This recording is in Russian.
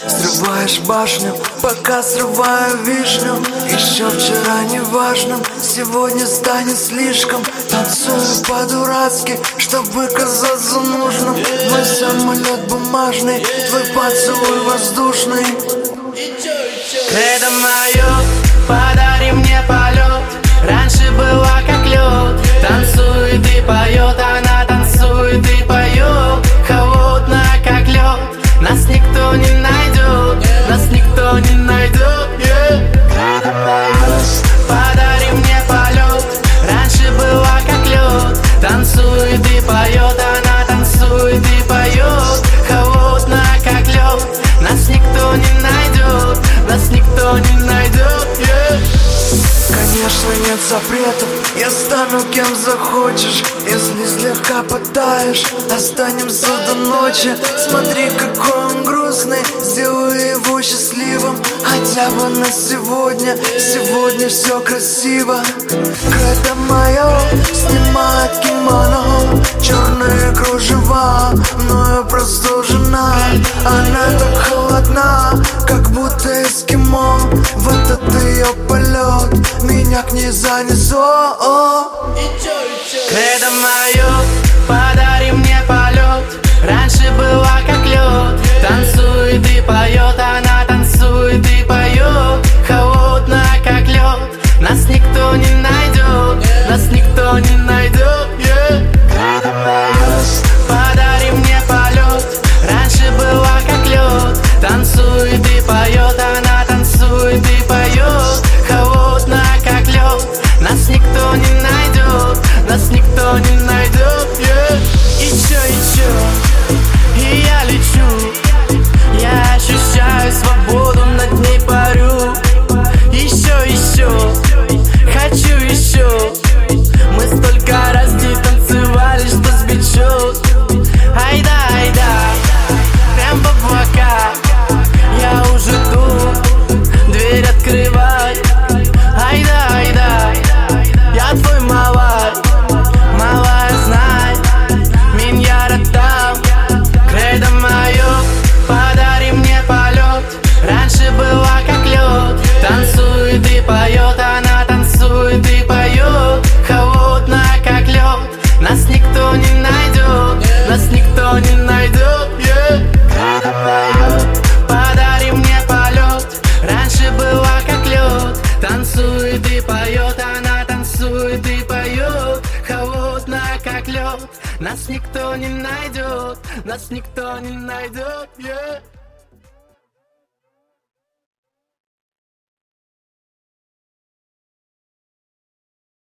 Срываешь башню, пока срываю вишню. Еще вчера неважным, сегодня станет слишком. Танцую по-дурацки, чтобы казаться нужным. Мой самолет бумажный, твой поцелуй воздушный. Это мое, подари мне полет. Раньше была как лед. Танцует и поет, она танцует и поет. Холодно как лед. Нас никто не найдет, нас никто не найдет. Это мое, подари мне полет. Раньше была как лед. Танцует и поет, она танцует и поет. Холодно как лед. Нас никто не найдет, нас никто не найдет. Конечно, нет запретов, я стану кем захочешь. Если слегка потаешь, останемся до ночи. Смотри, какой он грустный, сделаю его счастливым. Хотя бы на сегодня, сегодня все красиво. Кредо мое снимает кимоно, черные кружева, мною простужена. Она так холодна, как будто эскимо. В этот ее полет меня к ней занесло. Кредо мое, подари мне полет. Раньше была как лед. Танцует и поет, она танцует и поет. Холодно как лед. Нас никто не найдет, нас никто не найдет. Кредо мое, подари мне полет. Раньше была как лед. Танцует и поет, она танцует и поет. Холодно как лед. Нас никто не найдет, нас никто не найдет. Еще, и я лечу. Я ощущаю свободу, над ней парю. Еще, хочу еще. Мы столько раз не танцевали, что сбечет. Айда, прям в облака. Я уже тут, дверь открывай. Айда, я твой малай. Малая, знай, меня там. Кредо мое, подари мне полет. Раньше была как лед. Танцует и поет, она танцует и поет. Холодно как лед. Нас никто не найдет, нас никто не найдет. Кредо мое, подари мне полет. Раньше была как лед. Танцует и поет, она танцует и поет. Холодно как лед. Нас никто не найдет, нас никто не найдет.